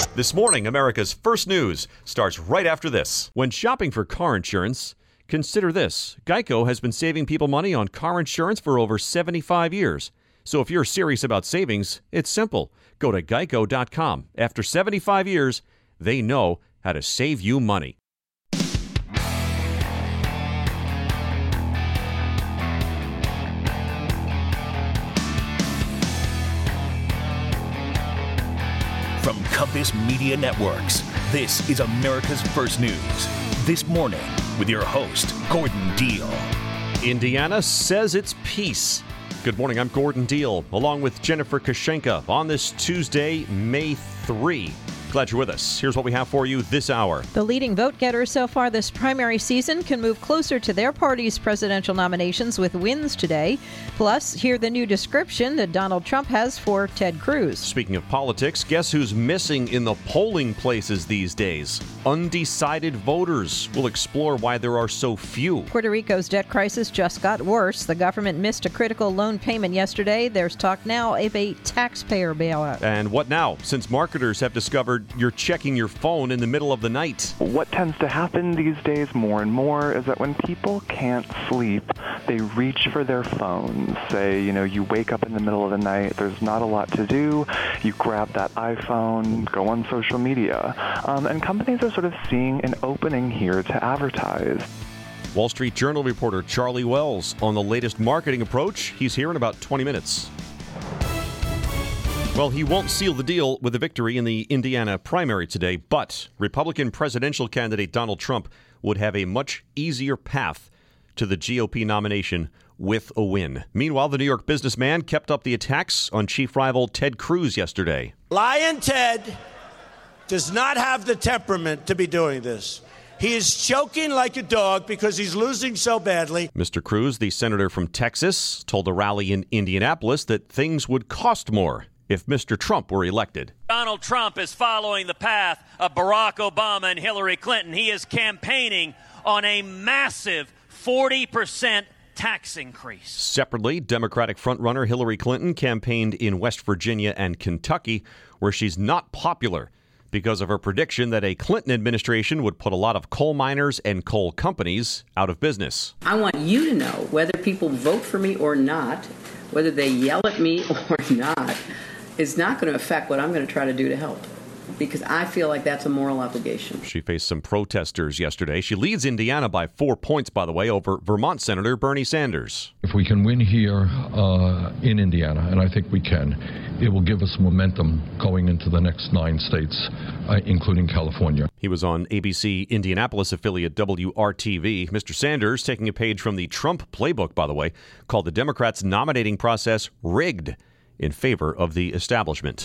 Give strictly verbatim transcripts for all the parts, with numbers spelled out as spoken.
This morning, America's First News starts right after this. When shopping for car insurance, consider this. Geico has been saving people money on car insurance for over seventy-five years. So if you're serious about savings, it's simple. Go to geico dot com. After seventy-five years, they know how to save you money. From Compass Media Networks, this is America's First News. This morning, with your host, Gordon Deal. Indiana says it's peace. Good morning, I'm Gordon Deal, along with Jennifer Kashenka on this Tuesday, May third. Glad you're with us. Here's what we have for you this hour. The leading vote-getters so far this primary season can move closer to their party's presidential nominations with wins today. Plus, hear the new description that Donald Trump has for Ted Cruz. Speaking of politics, guess who's missing in the polling places these days? Undecided voters. We'll explore why there are so few. Puerto Rico's debt crisis just got worse. The government missed a critical loan payment yesterday. There's talk now of a taxpayer bailout. And what now, since marketers have discovered you're checking your phone in the middle of the night? What tends to happen these days more and more is that when people can't sleep, they reach for their phones. Say, you know, you wake up in the middle of the night, there's not a lot to do, you grab that iPhone, go on social media. Um, and companies are sort of seeing an opening here to advertise. Wall Street Journal reporter Charlie Wells on the latest marketing approach. He's here in about twenty minutes. Well, he won't seal the deal with a victory in the Indiana primary today, but Republican presidential candidate Donald Trump would have a much easier path to the G O P nomination with a win. Meanwhile, the New York businessman kept up the attacks on chief rival Ted Cruz yesterday. Lion Ted does not have the temperament to be doing this. He is choking like a dog because he's losing so badly. Mister Cruz, the senator from Texas, told a rally in Indianapolis that things would cost more if Mister Trump were elected. Donald Trump is following the path of Barack Obama and Hillary Clinton. He is campaigning on a massive forty percent tax increase. Separately, Democratic frontrunner Hillary Clinton campaigned in West Virginia and Kentucky, where she's not popular because of her prediction that a Clinton administration would put a lot of coal miners and coal companies out of business. I want you to know whether people vote for me or not, whether they yell at me or not, is not going to affect what I'm going to try to do to help, because I feel like that's a moral obligation. She faced some protesters yesterday. She leads Indiana by four points, by the way, over Vermont Senator Bernie Sanders. If we can win here uh, in Indiana, and I think we can, it will give us momentum going into the next nine states, uh, including California. He was on A B C Indianapolis affiliate W R T V. Mister Sanders, taking a page from the Trump playbook, by the way, called the Democrats' nominating process rigged in favor of the establishment.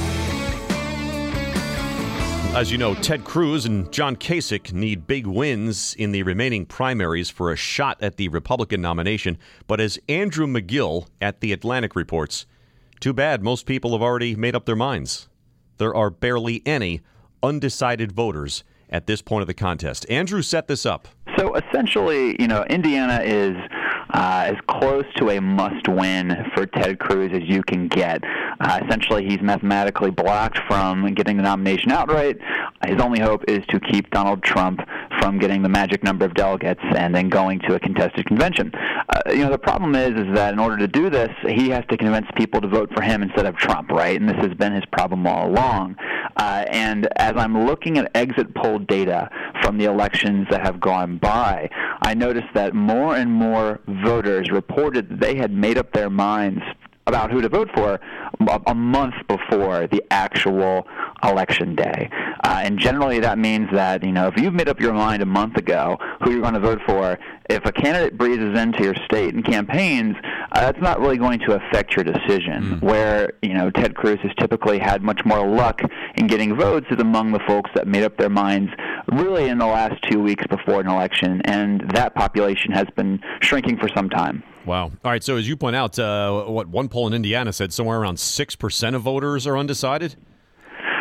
As you know, Ted Cruz and John Kasich need big wins in the remaining primaries for a shot at the Republican nomination. But as Andrew McGill at The Atlantic reports, too bad most people have already made up their minds. There are barely any undecided voters at this point of the contest. Andrew set this up. So essentially, you know, Indiana is uh, as close to a must-win for Ted Cruz as you can get. Uh, essentially, he's mathematically blocked from getting the nomination outright. His only hope is to keep Donald Trump from getting the magic number of delegates and then going to a contested convention. Uh, you know, the problem is, is that in order to do this, he has to convince people to vote for him instead of Trump, right? And this has been his problem all along. Uh, and as I'm looking at exit poll data from the elections that have gone by, I noticed that more and more voters reported that they had made up their minds about who to vote for a month before the actual election day. Uh, and generally that means that, you know, if you've made up your mind a month ago who you're going to vote for, if a candidate breezes into your state and campaigns, uh, that's not really going to affect your decision. Mm. Where, you know, Ted Cruz has typically had much more luck in getting votes is among the folks that made up their minds really in the last two weeks before an election, and that population has been shrinking for some time. Wow. All right, so as you point out, uh, what one poll in Indiana said somewhere around six percent of voters are undecided?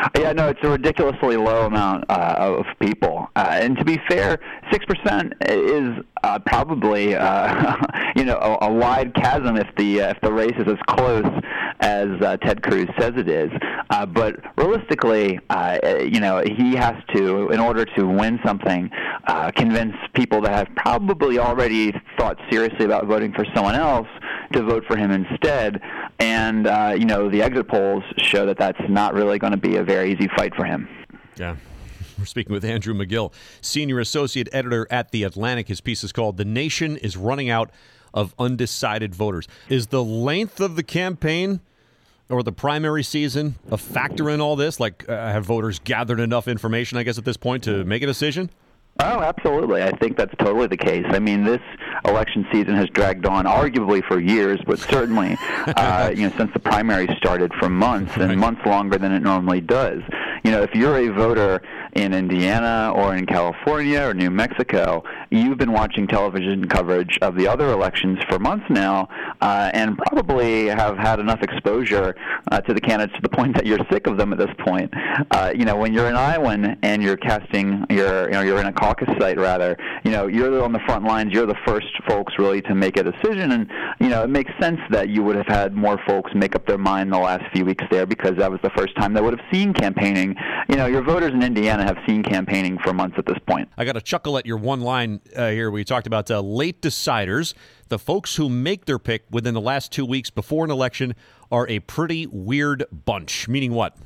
Yeah, no, it's a ridiculously low amount uh, of people. Uh, and to be fair, six percent is uh, probably, uh, you know, a, a wide chasm if the uh, if the race is as close as uh, Ted Cruz says it is. Uh, but realistically, uh, you know, he has to, in order to win something, uh, convince people that have probably already thought seriously about voting for someone else to vote for him instead. And, uh, you know, the exit polls show that that's not really going to be a very easy fight for him. Yeah. We're speaking with Andrew McGill, senior associate editor at The Atlantic. His piece is called "The Nation is Running Out of Undecided Voters." Is the length of the campaign or the primary season a factor in all this? Like, uh, have voters gathered enough information, I guess, at this point to make a decision? Oh, absolutely. I think that's totally the case. I mean, this election season has dragged on arguably for years, but certainly, uh, you know, since the primary started, for months and right. months longer than it normally does. You know, if you're a voter in Indiana or in California or New Mexico, you've been watching television coverage of the other elections for months now, uh, and probably have had enough exposure uh, to the candidates to the point that you're sick of them at this point. Uh, you know, when you're an Iowan and you're casting, you're, you know, you're in a caucus site rather, you know, you're on the front lines, you're the first folks really to make a decision, and, you know, it makes sense that you would have had more folks make up their mind the last few weeks there because that was the first time they would have seen campaigning. You know, your voters in Indiana have seen campaigning for months at this point. I got a chuckle at your one line uh, here where you talked about uh, late deciders. The folks who make their pick within the last two weeks before an election are a pretty weird bunch. Meaning what?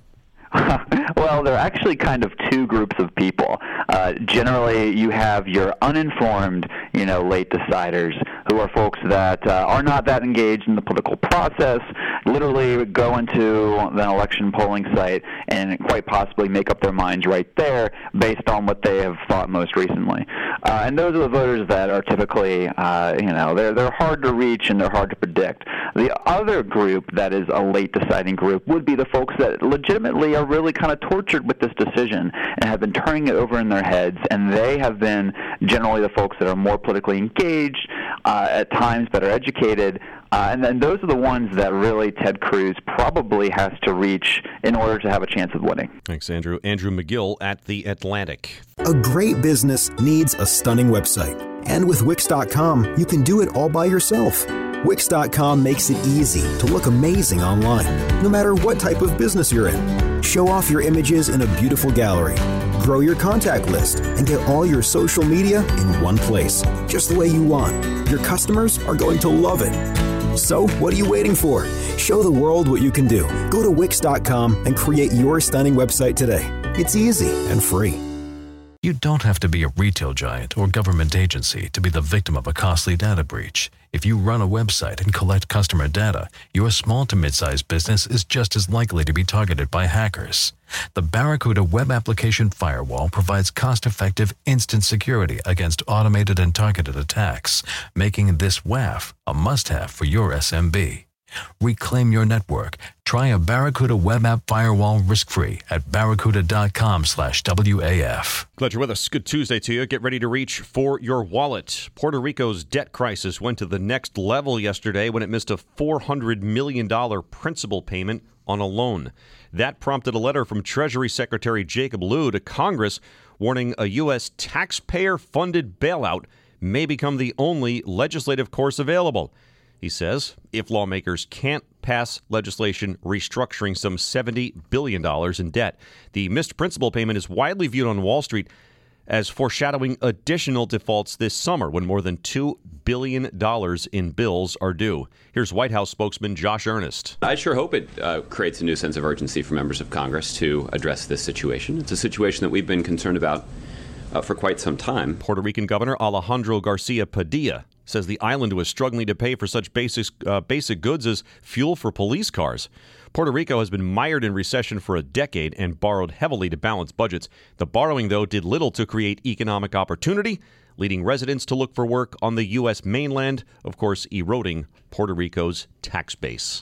Well, there are actually kind of two groups of people. Uh, generally, you have your uninformed, you know, late deciders, who are folks that uh, are not that engaged in the political process, literally go into an election polling site and quite possibly make up their minds right there based on what they have thought most recently. Uh, and those are the voters that are typically, uh, you know, they're they're hard to reach and they're hard to predict. The other group that is a late deciding group would be the folks that legitimately are really kind of tortured with this decision and have been turning it over in their heads, and they have been generally the folks that are more politically engaged, uh, at times better educated, uh, and then those are the ones that really Ted Cruz probably has to reach in order to have a chance of winning. Thanks, Andrew. Andrew McGill at The Atlantic. A great business needs a stunning website. And with Wix dot com, you can do it all by yourself. Wix dot com makes it easy to look amazing online, no matter what type of business you're in. Show off your images in a beautiful gallery. Grow your contact list and get all your social media in one place, just the way you want. Your customers are going to love it. So, what are you waiting for? Show the world what you can do. Go to Wix dot com and create your stunning website today. It's easy and free. You don't have to be a retail giant or government agency to be the victim of a costly data breach. If you run a website and collect customer data, your small to mid-sized business is just as likely to be targeted by hackers. The Barracuda Web Application Firewall provides cost-effective instant security against automated and targeted attacks, making this W A F a must-have for your S M B. Reclaim your network. Try a Barracuda Web App Firewall risk-free at barracuda dot com slash W A F. Glad you're with us. Good Tuesday to you. Get ready to reach for your wallet. Puerto Rico's debt crisis went to the next level yesterday when it missed a four hundred million dollars principal payment on a loan. That prompted a letter from Treasury Secretary Jacob Lew to Congress warning a U S taxpayer-funded bailout may become the only legislative course available. He says if lawmakers can't pass legislation restructuring some seventy billion dollars in debt, the missed principal payment is widely viewed on Wall Street as foreshadowing additional defaults this summer when more than two billion dollars in bills are due. Here's White House spokesman Josh Earnest. I sure hope it uh, creates a new sense of urgency for members of Congress to address this situation. It's a situation that we've been concerned about uh, for quite some time. Puerto Rican Governor Alejandro Garcia Padilla says the island was struggling to pay for such basic, uh, basic goods as fuel for police cars. Puerto Rico has been mired in recession for a decade and borrowed heavily to balance budgets. The borrowing, though, did little to create economic opportunity, leading residents to look for work on the U S mainland, of course, eroding Puerto Rico's tax base.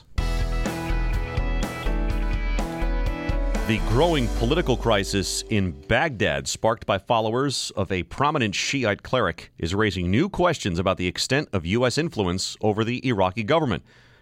The growing political crisis in Baghdad, sparked by followers of a prominent Shiite cleric, is raising new questions about the extent of U S influence over the Iraqi government.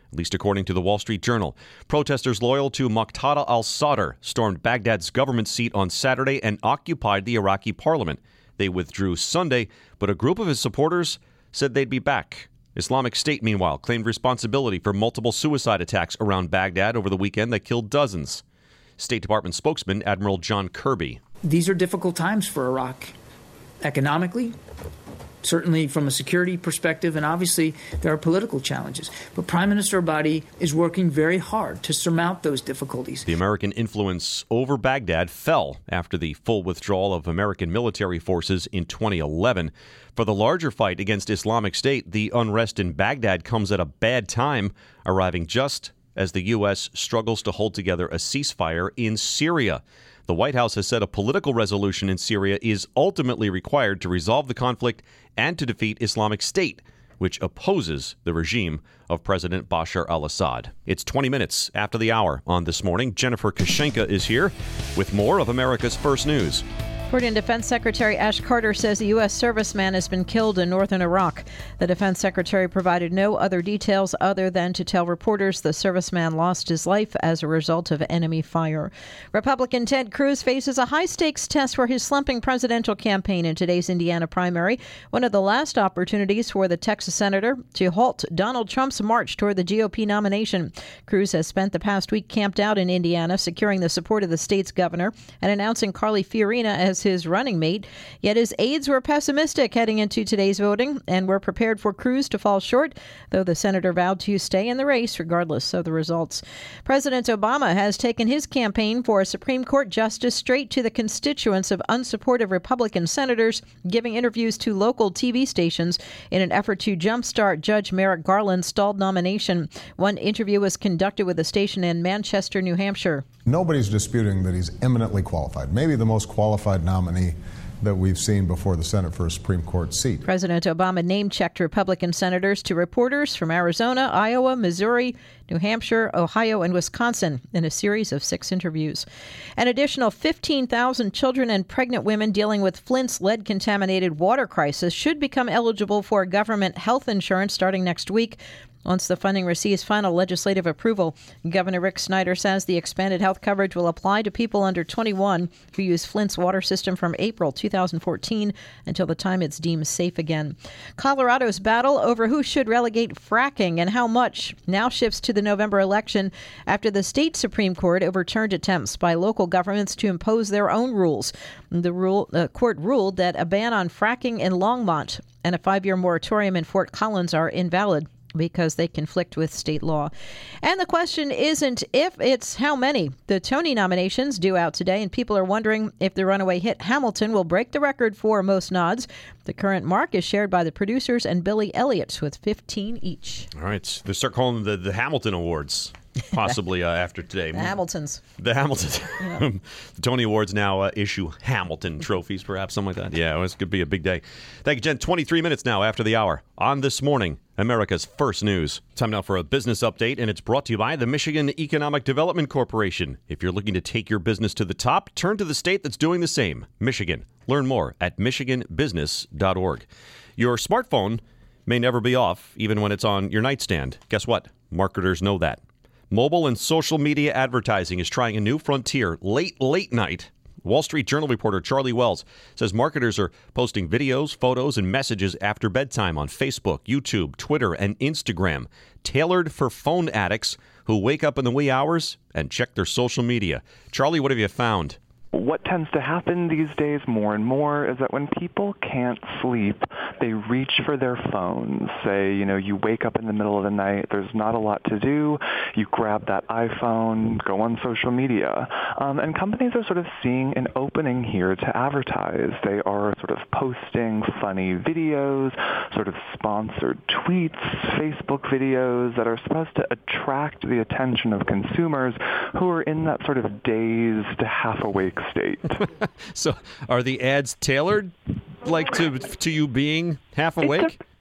at least according to the Wall Street Journal. Protesters loyal to Muqtada al-Sadr stormed Baghdad's government seat on Saturday and occupied the Iraqi parliament. They withdrew Sunday, but a group of his supporters said they'd be back. Islamic State, meanwhile, claimed responsibility for multiple suicide attacks around Baghdad over the weekend that killed dozens. State Department spokesman Admiral John Kirby. These are difficult times for Iraq, economically, certainly from a security perspective, and obviously there are political challenges. But Prime Minister Abadi is working very hard to surmount those difficulties. The American influence over Baghdad fell after the full withdrawal of American military forces in twenty eleven. For the larger fight against Islamic State, the unrest in Baghdad comes at a bad time, arriving just as the U S struggles to hold together a ceasefire in Syria. The White House has said a political resolution in Syria is ultimately required to resolve the conflict and to defeat Islamic State, which opposes the regime of President Bashar al-Assad. It's twenty minutes after the hour on This Morning. Jennifer Kashenka is here with more of America's First News. Korean Defense Secretary Ash Carter says a U S serviceman has been killed in northern Iraq. The defense secretary provided no other details other than to tell reporters the serviceman lost his life as a result of enemy fire. Republican Ted Cruz faces a high-stakes test for his slumping presidential campaign in today's Indiana primary, one of the last opportunities for the Texas senator to halt Donald Trump's march toward the G O P nomination. Cruz has spent the past week camped out in Indiana, securing the support of the state's governor and announcing Carly Fiorina as his running mate. Yet his aides were pessimistic heading into today's voting and were prepared for Cruz to fall short, though the senator vowed to stay in the race regardless of the results. President Obama has taken his campaign for a Supreme Court justice straight to the constituents of unsupportive Republican senators, giving interviews to local T V stations in an effort to jumpstart Judge Merrick Garland's stalled nomination. One interview was conducted with a station in Manchester, New Hampshire. Nobody's disputing that he's eminently qualified, maybe the most qualified nominee that we've seen before the Senate for a Supreme Court seat. President Obama name-checked Republican senators to reporters from Arizona, Iowa, Missouri, New Hampshire, Ohio, and Wisconsin in a series of six interviews. An additional fifteen thousand children and pregnant women dealing with Flint's lead-contaminated water crisis should become eligible for government health insurance starting next week. Once the funding receives final legislative approval, Governor Rick Snyder says the expanded health coverage will apply to people under twenty-one who use Flint's water system from April two thousand fourteen until the time it's deemed safe again. Colorado's battle over who should relegate fracking and how much now shifts to the November election after the state Supreme Court overturned attempts by local governments to impose their own rules. The rule, uh, court ruled that a ban on fracking in Longmont and a five-year moratorium in Fort Collins are invalid because they conflict with state law. And the question isn't if, it's how many. The Tony nominations due out today, and people are wondering if the runaway hit Hamilton will break the record for most nods. The current mark is shared by the producers and Billy Elliot with fifteen each. All right. They start calling them the, the Hamilton Awards, possibly uh, after today. The Hamiltons. The Hamiltons. Yeah. The Tony Awards now uh, issue Hamilton trophies, perhaps, something like that. Yeah, this could be a big day. Thank you, Jen. twenty-three minutes now after the hour on This Morning, America's First News. Time now for a business update, and it's brought to you by the Michigan Economic Development Corporation. If you're looking to take your business to the top, turn to the state that's doing the same, Michigan. Learn more at michigan business dot org. Your smartphone may never be off, even when it's on your nightstand. Guess what? Marketers know that. Mobile and social media advertising is trying a new frontier late, late night. Wall Street Journal reporter Charlie Wells says marketers are posting videos, photos, and messages after bedtime on Facebook, YouTube, Twitter, and Instagram, tailored for phone addicts who wake up in the wee hours and check their social media. Charlie, what have you found? What tends to happen these days more and more is that when people can't sleep, they reach for their phones. Say, you know, you wake up in the middle of the night, there's not a lot to do, you grab that iPhone, go on social media. Um, and companies are sort of seeing an opening here to advertise. They are sort of posting funny videos, sort of sponsored tweets, Facebook videos that are supposed to attract the attention of consumers who are in that sort of dazed, half-awake state. So are the ads tailored like to to you being half awake? It, de- it depends.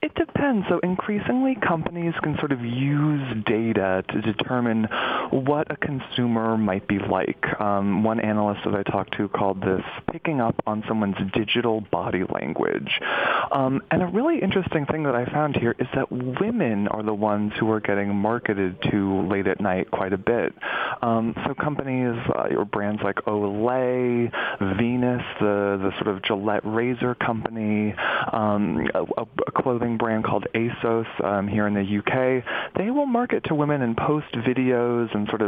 can. So increasingly, companies can sort of use data to determine what a consumer might be like. Um, one analyst that I talked to called this picking up on someone's digital body language. Um, and a really interesting thing that I found here is that women are the ones who are getting marketed to late at night quite a bit. Um, so companies uh, or brands like Olay, Venus, the, the sort of Gillette razor company, um, a, a clothing brand called ASOS um, here in the U K, they will market to women and post videos and sort of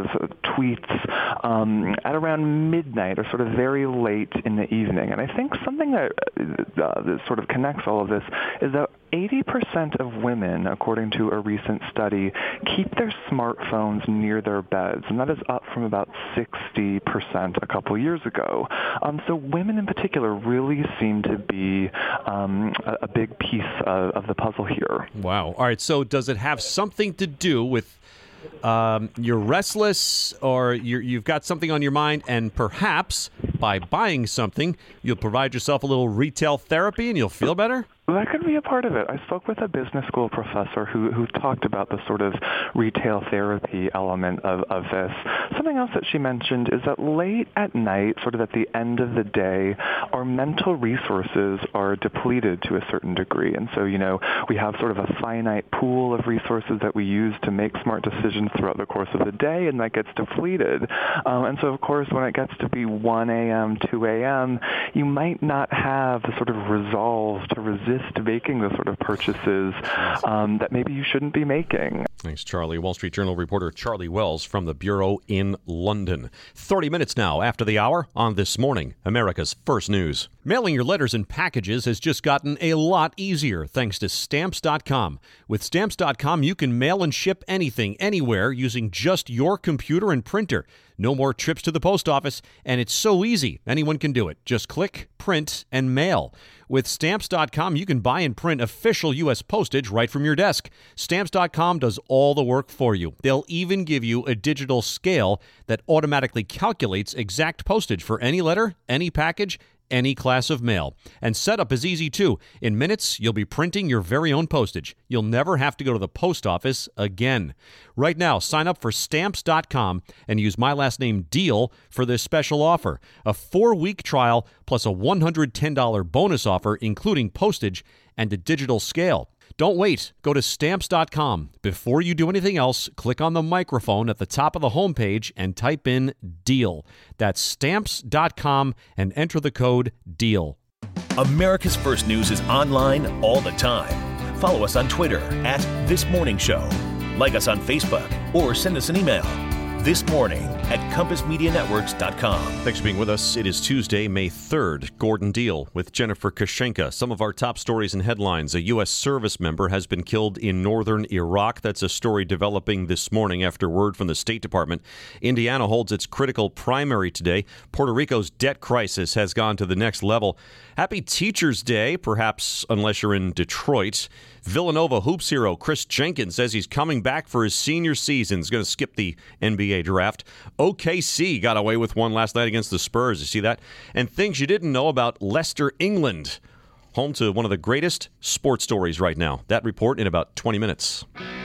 tweets um, at around midnight or sort of very late in the evening. And I think something that, uh, that sort of connects all of this is that eighty percent of women, according to a recent study, keep their smartphones near their beds, and that is up from about sixty percent a couple years ago. Um, so women in particular really seem to be um, a, a big piece of, of the puzzle here. Wow. All right, so does it have something to do with um, you're restless or you're, you've got something on your mind, and perhaps by buying something, you'll provide yourself a little retail therapy and you'll feel better? That could be a part of it. I spoke with a business school professor who, who talked about the sort of retail therapy element of, of this. Something else that she mentioned is that late at night, sort of at the end of the day, our mental resources are depleted to a certain degree. And so, you know, we have sort of a finite pool of resources that we use to make smart decisions throughout the course of the day, and that gets depleted. Um, and so, of course, when it gets to be one a.m., two a.m., you might not have the sort of resolve to resist making the sort of purchases um, that maybe you shouldn't be making. Thanks, Charlie. Wall Street Journal reporter Charlie Wells from the Bureau in London. thirty minutes now after the hour on This Morning, America's First News. Mailing your letters and packages has just gotten a lot easier thanks to Stamps dot com. With Stamps dot com, you can mail and ship anything, anywhere, using just your computer and printer. No more trips to the post office, and it's so easy. Anyone can do it. Just click, print, and mail. With Stamps dot com, you can buy and print official U S postage right from your desk. Stamps dot com does all the work for you. They'll even give you a digital scale that automatically calculates exact postage for any letter, any package, any class of mail. And setup is easy too. In minutes, you'll be printing your very own postage. You'll never have to go to the post office again. Right now, sign up for Stamps dot com and use my last name DEAL for this special offer. A four-week trial plus a one hundred ten dollars bonus offer, including postage and a digital scale. Don't wait. Go to Stamps dot com. Before you do anything else, click on the microphone at the top of the homepage and type in DEAL. That's Stamps dot com and enter the code DEAL. America's First News is online all the time. Follow us on Twitter at This Morning Show. Like us on Facebook or send us an email. This Morning at compass media networks dot com. Thanks for being with us. It is Tuesday, May third. Gordon Deal with Jennifer Kashenka. Some of our top stories and headlines. A U S service member has been killed in northern Iraq. That's a story developing this morning after word from the State Department. Indiana holds its critical primary today. Puerto Rico's debt crisis has gone to the next level. Happy Teachers Day, perhaps unless you're in Detroit. Villanova hoops hero Chris Jenkins says he's coming back for his senior season. He's going to skip the N B A draft. O K C got away with one last night against the Spurs. You see that? And things you didn't know about Leicester, England. Home to one of the greatest sports stories right now. That report in about twenty minutes.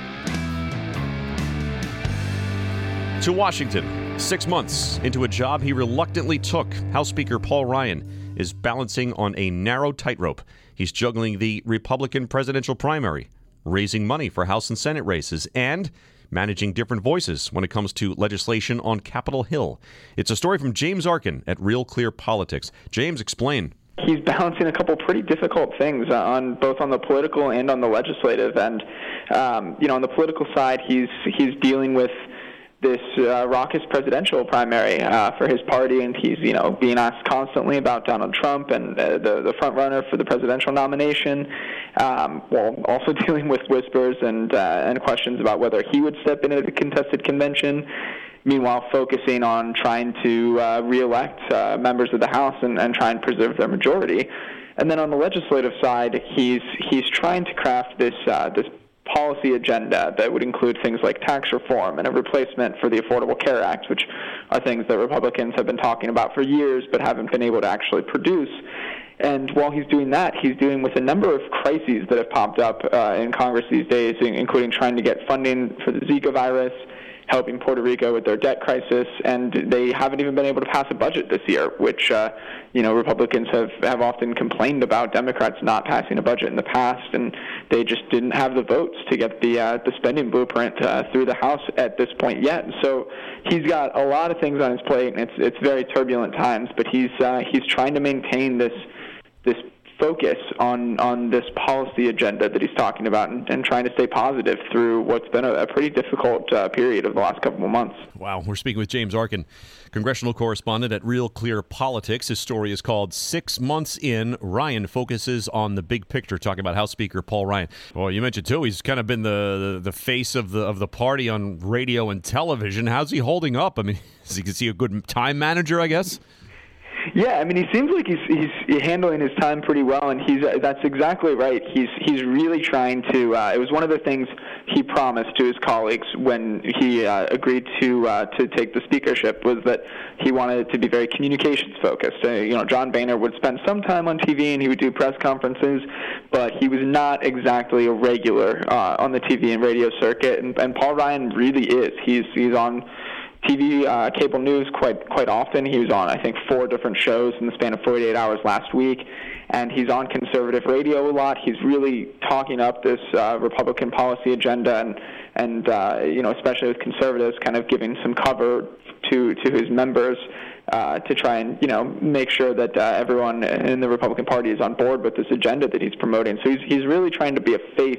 To Washington, six months into a job he reluctantly took, House Speaker Paul Ryan is balancing on a narrow tightrope. He's juggling the Republican presidential primary, raising money for House and Senate races, and managing different voices when it comes to legislation on Capitol Hill. It's a story from James Arkin at Real Clear Politics. James, explain. He's balancing a couple pretty difficult things on both on the political and on the legislative. And, um, you know, on the political side, he's he's dealing with this uh, raucous presidential primary uh, for his party, and he's, you know, being asked constantly about Donald Trump and uh, the, the front runner for the presidential nomination, um, while also dealing with whispers and, uh, and questions about whether he would step into the contested convention, meanwhile focusing on trying to uh, reelect uh, members of the House and, and try and preserve their majority. And then on the legislative side, he's he's trying to craft this uh, this policy agenda that would include things like tax reform and a replacement for the Affordable Care Act, which are things that Republicans have been talking about for years but haven't been able to actually produce. And while he's doing that, he's dealing with a number of crises that have popped up uh, in Congress these days, including trying to get funding for the Zika virus, helping Puerto Rico with their debt crisis, and they haven't even been able to pass a budget this year, which, uh, you know, Republicans have, have often complained about Democrats not passing a budget in the past, and they just didn't have the votes to get the uh, the spending blueprint uh, through the House at this point yet. So he's got a lot of things on his plate, and it's it's very turbulent times, but he's uh, he's trying to maintain this this focus on, on this policy agenda that he's talking about and, and trying to stay positive through what's been a, a pretty difficult uh, period of the last couple of months. Wow. We're speaking with James Arkin, congressional correspondent at Real Clear Politics. His story is called Six Months In. Ryan focuses on the big picture, talking about House Speaker Paul Ryan. Well, you mentioned, too, he's kind of been the, the, the face of the of the party on radio and television. How's he holding up? I mean, is he, is he a good time manager, I guess? Yeah, I mean, he seems like he's he's handling his time pretty well, and he's uh, that's exactly right. He's he's really trying to. Uh, it was one of the things he promised to his colleagues when he uh, agreed to uh, to take the speakership, was that he wanted it to be very communications focused. Uh, you know, John Boehner would spend some time on T V and he would do press conferences, but he was not exactly a regular uh, on the T V and radio circuit. And, and Paul Ryan really is. He's he's on T V, uh, cable news quite quite often. He was on, I think, four different shows in the span of forty-eight hours last week, and he's on conservative radio a lot. He's really talking up this uh, Republican policy agenda, and and uh, you know, especially with conservatives, kind of giving some cover to to his members uh, to try and you know make sure that uh, everyone in the Republican Party is on board with this agenda that he's promoting. So he's he's really trying to be a face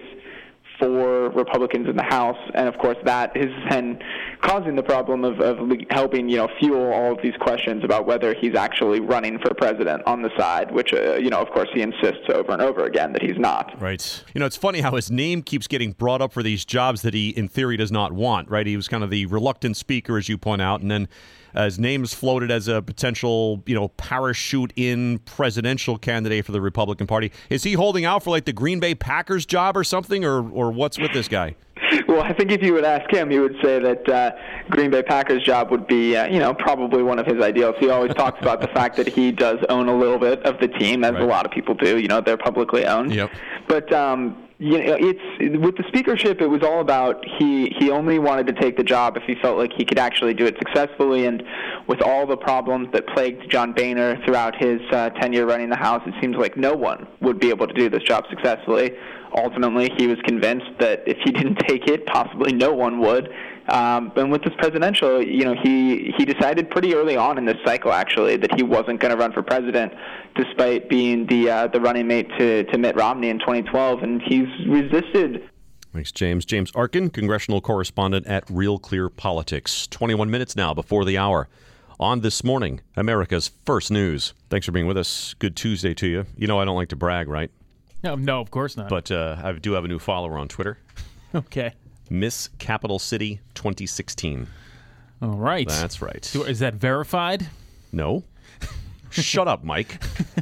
for Republicans in the House, and of course that is then causing the problem of, of helping, you know, fuel all of these questions about whether he's actually running for president on the side, which, uh, you know, of course he insists over and over again that he's not. Right. You know, it's funny how his name keeps getting brought up for these jobs that he, in theory, does not want, right? He was kind of the reluctant speaker, as you point out, and then Uh, his name is floated as a potential, you know, parachute-in presidential candidate for the Republican Party. Is he holding out for, like, the Green Bay Packers job or something, or or what's with this guy? Well, I think if you would ask him, he would say that uh, Green Bay Packers job would be, uh, you know, probably one of his ideals. He always talks about the fact that he does own a little bit of the team, as right. a lot of people do. You know, they're publicly owned. Yep. But um, you know, it's with the speakership. It was all about he he only wanted to take the job if he felt like he could actually do it successfully. And with all the problems that plagued John Boehner throughout his uh, tenure running the House, it seems like no one would be able to do this job successfully. Ultimately, he was convinced that if he didn't take it, possibly no one would. Um, and with this presidential, you know, he, he decided pretty early on in this cycle, actually, that he wasn't going to run for president, despite being the uh, the running mate to, to Mitt Romney in twenty twelve, and he's resisted. Thanks, James. James Arkin, congressional correspondent at Real Clear Politics. twenty-one minutes now before the hour. On This Morning, America's First News. Thanks for being with us. Good Tuesday to you. You know I don't like to brag, right? No, no, of course not. But uh, I do have a new follower on Twitter. Okay. Miss Capital City twenty sixteen. All right. That's right. Is that verified? No. Shut up, Mike.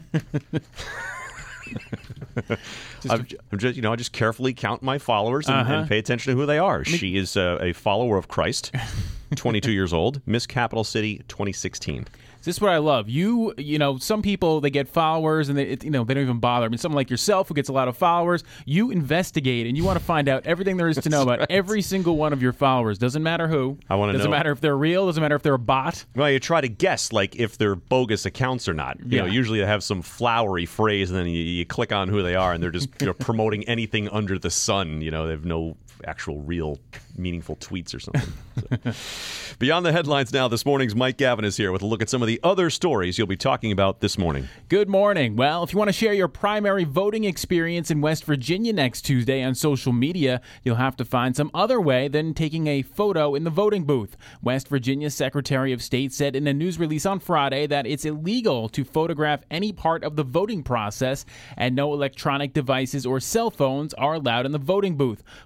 I'm, I'm just, you know, I just carefully count my followers and, uh-huh. and pay attention to who they are. I mean, she is uh, a follower of Christ, twenty-two years old, Miss Capital City twenty sixteen. This is what I love. You, you know, some people, they get followers and they, it, you know, they don't even bother. I mean, someone like yourself who gets a lot of followers, you investigate and you want to find out everything there is to know about right. every single one of your followers. Doesn't matter who. I want to know. Doesn't matter if they're real. Doesn't matter if they're a bot. Well, you try to guess, like, if they're bogus accounts or not. You yeah. know, usually they have some flowery phrase and then you, you click on who they are and they're just you know, promoting anything under the sun. You know, they have no actual real meaningful tweets or something. So. Beyond the headlines now, this morning's Mike Gavin is here with a look at some of the other stories you'll be talking about this morning. Good morning. Well, if you want to share your primary voting experience in West Virginia next Tuesday on social media, you'll have to find some other way than taking a photo in the voting booth. West Virginia's Secretary of State said in a news release on Friday that it's illegal to photograph any part of the voting process and no electronic devices or cell phones are allowed in the voting booth. Punishment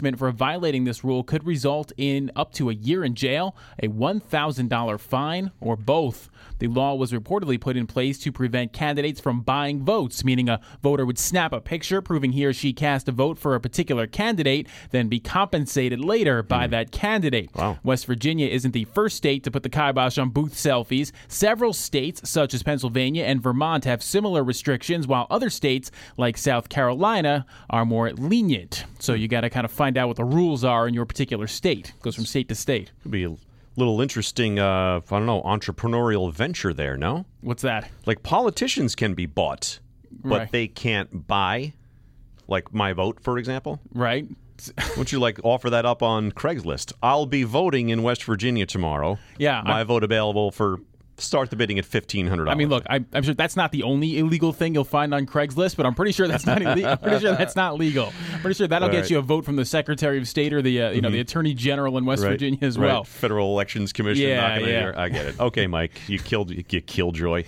punishment for violating this rule could result in up to a year in jail, a one thousand dollars fine, or both. The law was reportedly put in place to prevent candidates from buying votes, meaning a voter would snap a picture proving he or she cast a vote for a particular candidate, then be compensated later by mm. that candidate. Wow. West Virginia isn't the first state to put the kibosh on booth selfies. Several states, such as Pennsylvania and Vermont, have similar restrictions, while other states, like South Carolina, are more lenient. So you got to kind of find out what the rules are in your particular state. It goes from state to state. Could be a little interesting, uh, I don't know, entrepreneurial venture there, no? What's that? Like politicians can be bought, but Right. they can't buy, like my vote, for example. Right. Would you like offer that up on Craigslist? I'll be voting in West Virginia tomorrow. Yeah, My I- vote available for... Start the bidding at fifteen hundred dollars. I mean, look, I, I'm sure that's not the only illegal thing you'll find on Craigslist, but I'm pretty sure that's not illegal. I'm pretty sure that's not legal. I'm pretty sure that'll All get right. you a vote from the Secretary of State or the uh, you know Mhm. the Attorney General in West Right, Virginia as right. well. Federal Elections Commission. Yeah, knocking on yeah. your- I get it. Okay, Mike, you killed you, you killed Joy.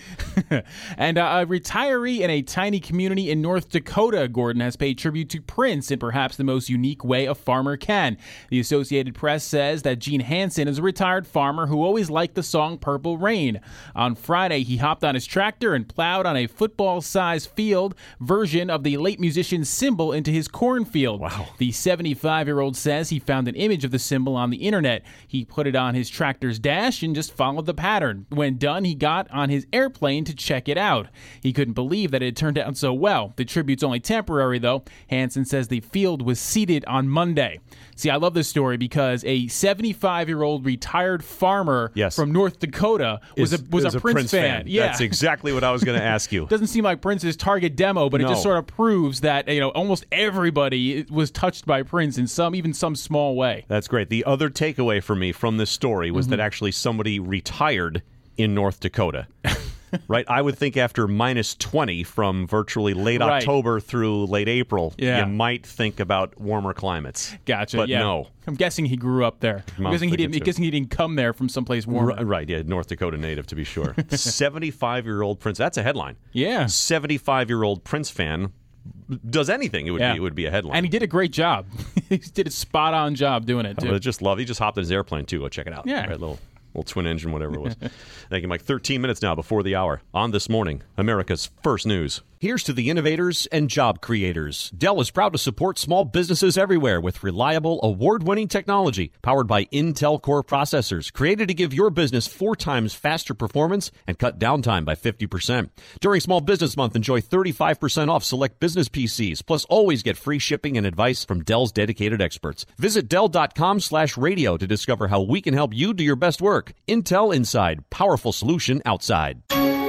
And uh, a retiree in a tiny community in North Dakota, Gordon, has paid tribute to Prince in perhaps the most unique way a farmer can. The Associated Press says that Gene Hansen is a retired farmer who always liked the song Purple Rain. On Friday, he hopped on his tractor and plowed on a football-sized field version of the late musician's symbol into his cornfield. Wow. The seventy-five-year-old says he found an image of the symbol on the internet. He put it on his tractor's dash and just followed the pattern. When done, he got on his airplane to check it out. He couldn't believe that it had turned out so well. The tribute's only temporary, though. Hansen says the field was seeded on Monday. See, I love this story because a seventy-five-year-old retired farmer Yes. from North Dakota was Is- a was is a Prince, fan. Yeah, That's exactly what I was going to ask you. Doesn't seem like Prince's target demo, but it just No. sort of proves that you know almost everybody was touched by Prince in some even some small way. That's great. The other takeaway for me from this story was Mhm. that actually somebody retired in North Dakota. Right? I would think after minus twenty from virtually late Right. October through late April, Yeah. you might think about warmer climates. Gotcha. But yeah. no. I'm guessing he grew up there. I'm I'm guessing he thinking didn't. too. Guessing he didn't come there from someplace warmer. Right, right, yeah, North Dakota native to be sure. seventy-five-year-old Prince. That's a headline. Yeah. seventy-five-year-old Prince fan does anything. It would Yeah. be it would be a headline. And he did a great job. He did a spot on job doing it too. I just love. He just hopped in his airplane too. Go check it out. Yeah. Right, little little twin engine, whatever it was. Thank you, Mike. thirteen minutes now before the hour on This Morning, America's first news. Here's to the innovators and job creators. Dell is proud to support small businesses everywhere with reliable, award-winning technology powered by Intel Core processors, created to give your business four times faster performance and cut downtime by fifty percent. During Small Business Month, enjoy thirty-five percent off select business P Cs, plus always get free shipping and advice from Dell's dedicated experts. Visit Dell.com slash radio to discover how we can help you do your best work. Intel Inside, powerful solution outside.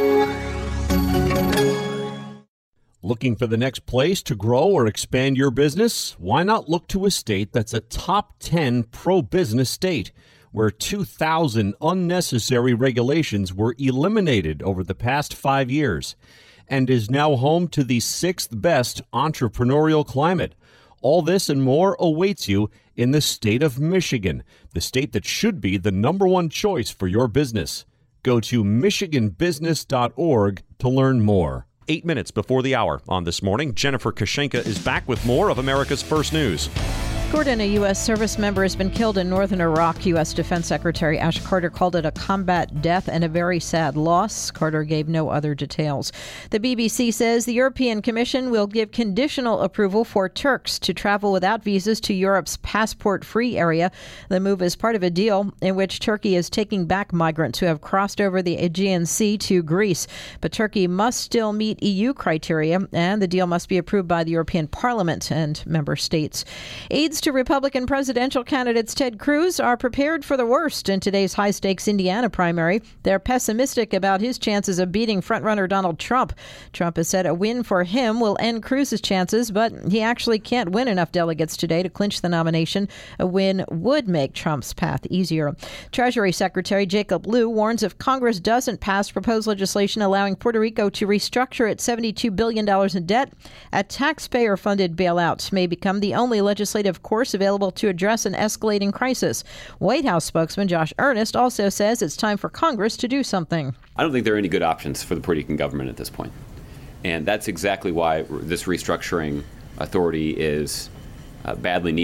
Looking for the next place to grow or expand your business? Why not look to a state that's a top ten pro-business state, where two thousand unnecessary regulations were eliminated over the past five years, and is now home to the sixth best entrepreneurial climate? All this and more awaits you in the state of Michigan, the state that should be the number one choice for your business. Go to michigan business dot org to learn more. Eight minutes before the hour on This Morning, Jennifer Kashenka is back with more of America's First News. Gordon, a U S service member has been killed in northern Iraq. U S Defense Secretary Ash Carter called it a combat death and a very sad loss. Carter gave no other details. The B B C says the European Commission will give conditional approval for Turks to travel without visas to Europe's passport-free area. The move is part of a deal in which Turkey is taking back migrants who have crossed over the Aegean Sea to Greece. But Turkey must still meet E U criteria, and the deal must be approved by the European Parliament and member states. Aides to Republican presidential candidates Ted Cruz are prepared for the worst in today's high-stakes Indiana primary. They're pessimistic about his chances of beating frontrunner Donald Trump. Trump has said a win for him will end Cruz's chances, but he actually can't win enough delegates today to clinch the nomination. A win would make Trump's path easier. Treasury Secretary Jacob Lew warns if Congress doesn't pass proposed legislation allowing Puerto Rico to restructure its seventy-two billion dollars in debt, a taxpayer-funded bailout may become the only legislative course available to address an escalating crisis. White House spokesman Josh Earnest also says it's time for Congress to do something. I don't think there are any good options for the Puerto Rican government at this point. And that's exactly why this restructuring authority is uh, badly needed.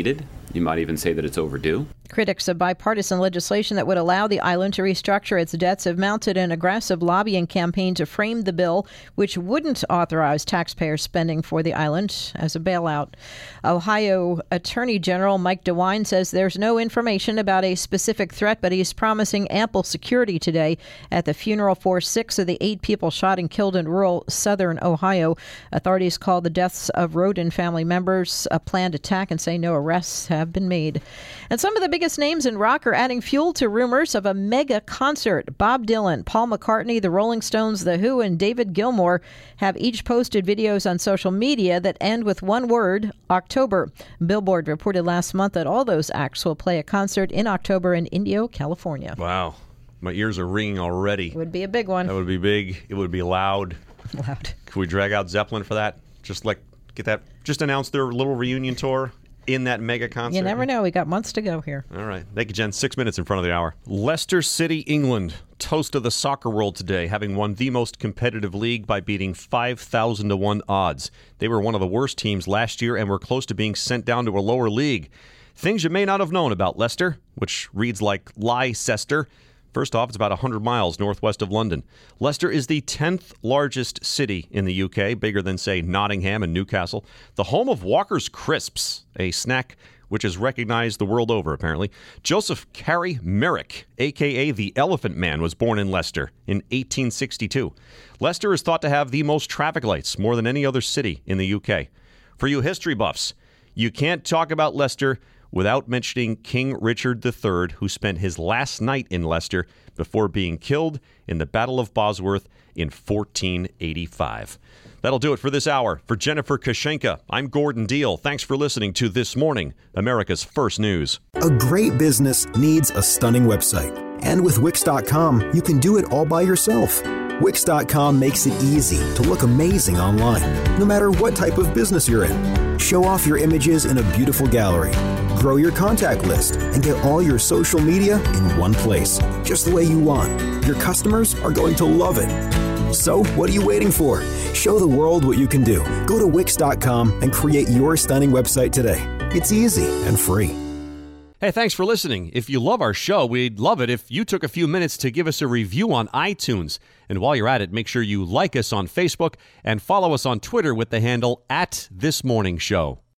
You might even say that it's overdue. Critics of bipartisan legislation that would allow the island to restructure its debts have mounted an aggressive lobbying campaign to frame the bill, which wouldn't authorize taxpayer spending for the island as a bailout. Ohio Attorney General Mike DeWine says there's no information about a specific threat, but he's promising ample security today at the funeral for six of the eight people shot and killed in rural southern Ohio. Authorities call the deaths of Rodin family members a planned attack and say no arrests have been made. And some of the biggest names in rock are adding fuel to rumors of a mega concert. Bob Dylan, Paul McCartney, the Rolling Stones, The Who, and David Gilmour have each posted videos on social media that end with one word, October. Billboard reported last month that all those acts will play a concert in October in Indio, California. Wow. My ears are ringing already. It would be a big one. That would be big. It would be loud. Loud. Could we drag out Zeppelin for that? Just like get that, just announce their little reunion tour in that mega concert. You never know. We got months to go here. All right. Thank you, Jen. Six minutes in front of the hour. Leicester City, England, toast of the soccer world today, having won the most competitive league by beating five thousand to one odds. They were one of the worst teams last year and were close to being sent down to a lower league. Things you may not have known about Leicester, which reads like Leicester. First off, it's about one hundred miles northwest of London. Leicester is the tenth largest city in the U K, bigger than, say, Nottingham and Newcastle. The home of Walker's Crisps, a snack which is recognized the world over, apparently. Joseph Carey Merrick, a k a the Elephant Man, was born in Leicester in eighteen sixty-two. Leicester is thought to have the most traffic lights, more than any other city in the U K. For you history buffs, you can't talk about Leicester without mentioning King Richard the Third, who spent his last night in Leicester before being killed in the Battle of Bosworth in fourteen eighty-five. That'll do it for this hour. For Jennifer Kashenka, I'm Gordon Deal. Thanks for listening to This Morning, America's First News. A great business needs a stunning website. And with Wix dot com, you can do it all by yourself. Wix dot com makes it easy to look amazing online, no matter what type of business you're in. Show off your images in a beautiful gallery. Grow your contact list and get all your social media in one place, just the way you want. Your customers are going to love it. So, what are you waiting for? Show the world what you can do. Go to Wix dot com and create your stunning website today. It's easy and free. Hey, thanks for listening. If you love our show, we'd love it if you took a few minutes to give us a review on iTunes. And while you're at it, make sure you like us on Facebook and follow us on Twitter with the handle at This Morning Show.